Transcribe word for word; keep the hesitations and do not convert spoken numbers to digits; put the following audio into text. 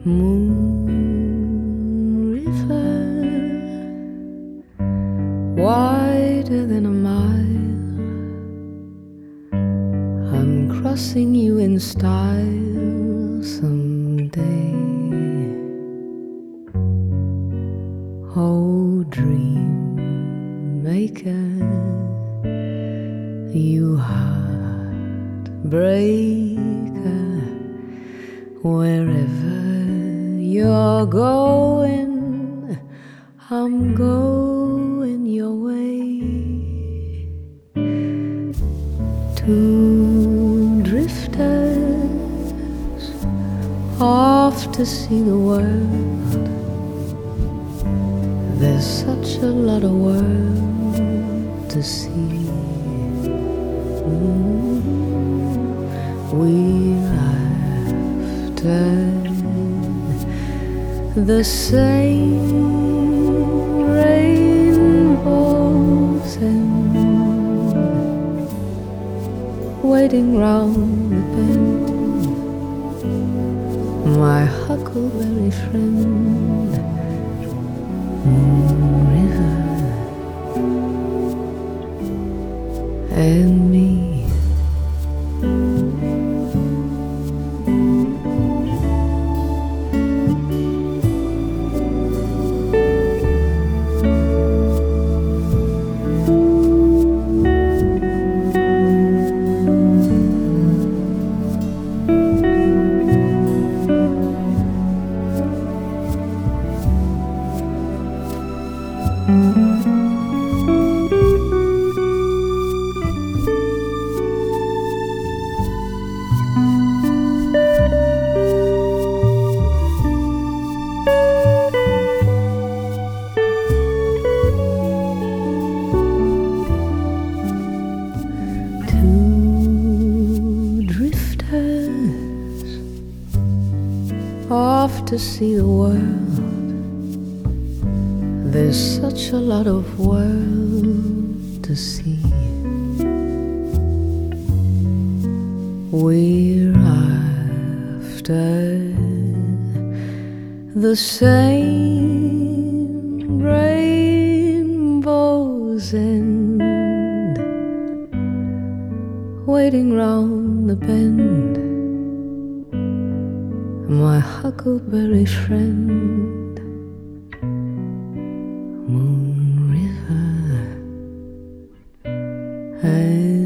Moon River, wider than a mile, I'm crossing you in style someday. Oh, dream maker, you heartbreaker, wherever you're going, I'm going your way. Two drifters off to see the world. There's such a lot of world to see. Mm. We're after the same rainbows and waiting round the bend, my huckleberry friend. Moon River and me. Off to see the world. There's such a lot of world to see. We're after the same rainbows and waiting round the bend, my huckleberry friend. Moon River and